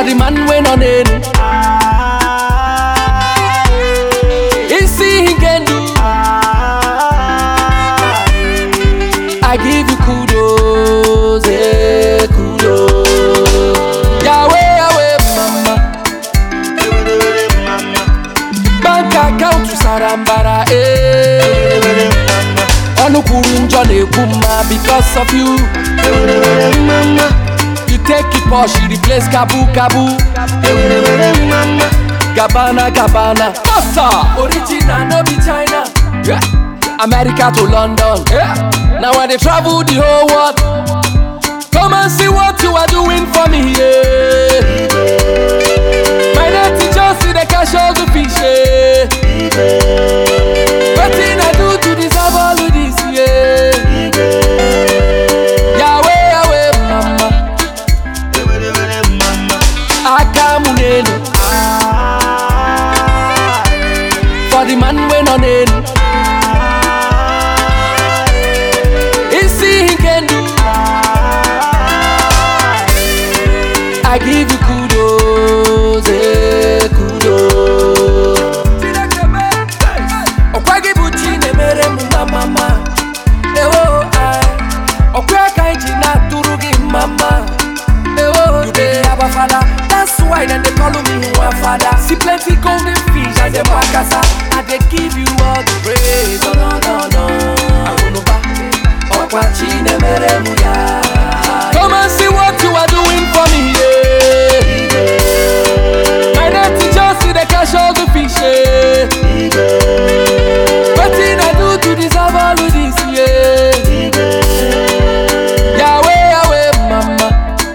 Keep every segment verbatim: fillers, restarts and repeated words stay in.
the man when on it. He see he can do. I give you kudos, eh, kudos. Yahweh, Yahweh, mama. Bank account to Sarambara, eh. Onukurunjo nekuma because of you. You take it posh, you replace Kabu Kabu. Gabbana Gabbana, Massa. Original no be China. Yeah. America to London. Yeah. Now when they travel the whole world, come and see what you are doing for me. Yeah. My net is just see the cash all the fish. Yeah. What thing I do to deserve all of this? Yeah. Yahweh, Yahweh, mama. Akamunenu. For the man when on it. I give you kudos, eh, kudos. Okwagi buchi ne mere muna mama. Ewo I. Okwa kaiji na turugi mama. Ewo you be aba father. That's why then they call me one father. See plenty golden fish as a bakasa. I they give you all the praise. Oh no no no. Okwachi ne mere muna. Come and see what you are doing for me. All the fish, yeah. What did I do to deserve all of this, yeah? Yahweh, Yahweh, mama.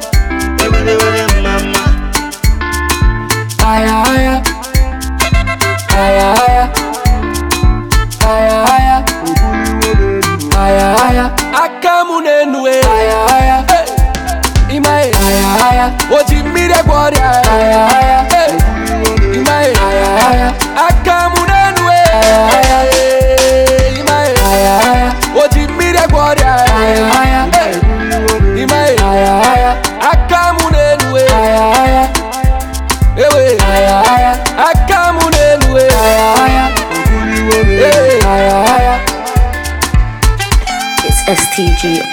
Aya, aya. Aya, aya. Aya, aya. Aya, aya. Akamunenu, aya, aya. Imae, aya, aya. Ojimire gwari, aya, aya. Imae, aya, aya. Akamunenu, aya, aya. Imae, aya, aya. Ojimire gwari, aya, aya. Imae, aya, aya. Akamunenu, aya, aya. Ewe, aya, aya. Akamunenu, aya, aya. Ewe, aya, aya. It's S T G.